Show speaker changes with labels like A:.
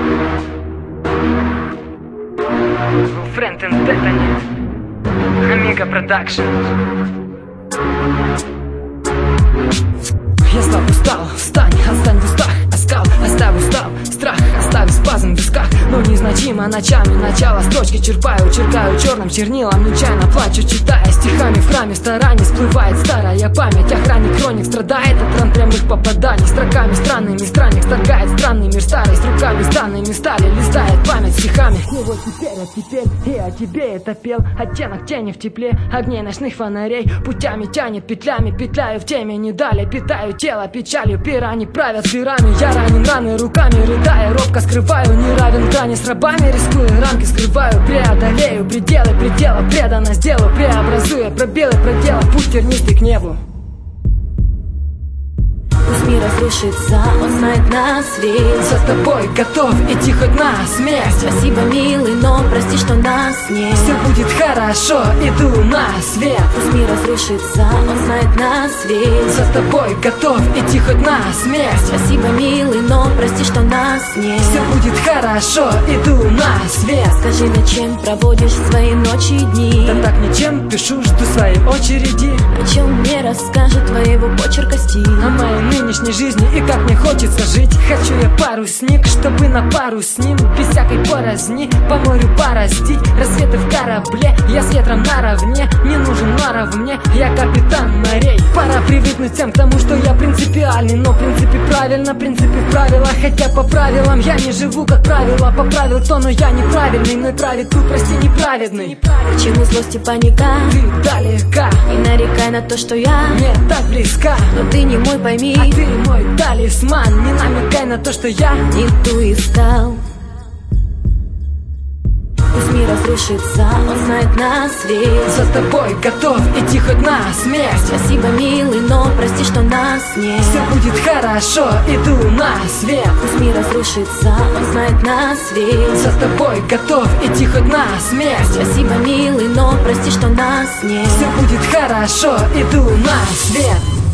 A: Friend and Bethany, Amiga Productions. Я слаб, устал, встань, отстань в устах, оскал, оставь устал, страх, оставь спазм в висках. Но незначимо ночами начало строчки черпаю, черкаю черным чернилом, нечаянно плачу, читая стихами в храме стараний. Всплывает старая память, охранник хроник страдает от ран прямых попаданий. Строками странными странник сторгает странный мир старый, с руками странными стали, листает память стихами. И вот теперь и о тебе это пел. Оттенок тени в тепле, огней ночных фонарей. Путями тянет, петлями петляю в теме не дали. Питаю тело печалью, пирани правят пирами. Я ранен раны руками, рыдая, робко скрываю. Не равен грани с рабами, рискую, рамки скрываю. Преодолею пределы предела, преданность делу, преобразуя пробелы продела. Путь тернистый к небу.
B: Пусть мир разрушится, он знает нас весь.
A: За тобой готов идти хоть на смерть.
B: Спасибо, милый, но прости, что нас нет.
A: Все будет хорошо, иду на свет.
B: Пусть мир разрушится, он знает нас весь.
A: За тобой готов идти хоть на смерть.
B: Спасибо, милый, но прости, что нас нет.
A: Все будет хорошо, иду на свет.
B: Скажи мне, чем проводишь свои ночи и дни?
A: Да так ничем, пишу, жду своей очереди.
B: О чем мне расскажет твоего почерка стиль?
A: О моей нынешней жизни и как мне хочется жить. Хочу я парусник, чтобы на пару с ним, без всякой порозни, по морю пораздить рассветы в корабле. Я с ветром наравне, не нужен наравне, я капитан морей. Пора привыкнуть всем к тому, что я принципиальный. Но в принципе правильно, в принципе правила. Хотя по правилам я не живу как правило. Поправил кто, но я неправильный. Мной правит тут, прости, неправедный.
B: Почему злость и паника?
A: Ты далека,
B: и нарекай на то, что я
A: не так близка.
B: Но ты не мой, пойми,
A: а ты мой талисман. Не намекай на то, что я
B: не ту искал. Пусть мир разрушится, он знает нас весь.
A: За тобой готов идти хоть на смерть.
B: Спасибо, милый, но прости, что нас нет.
A: Все будет хорошо, иду на свет.
B: Пусть мир разрушится, он знает нас весь.
A: За тобой готов идти хоть на смерть.
B: Спасибо, милый, но прости, что нас нет.
A: Все будет хорошо, иду на свет.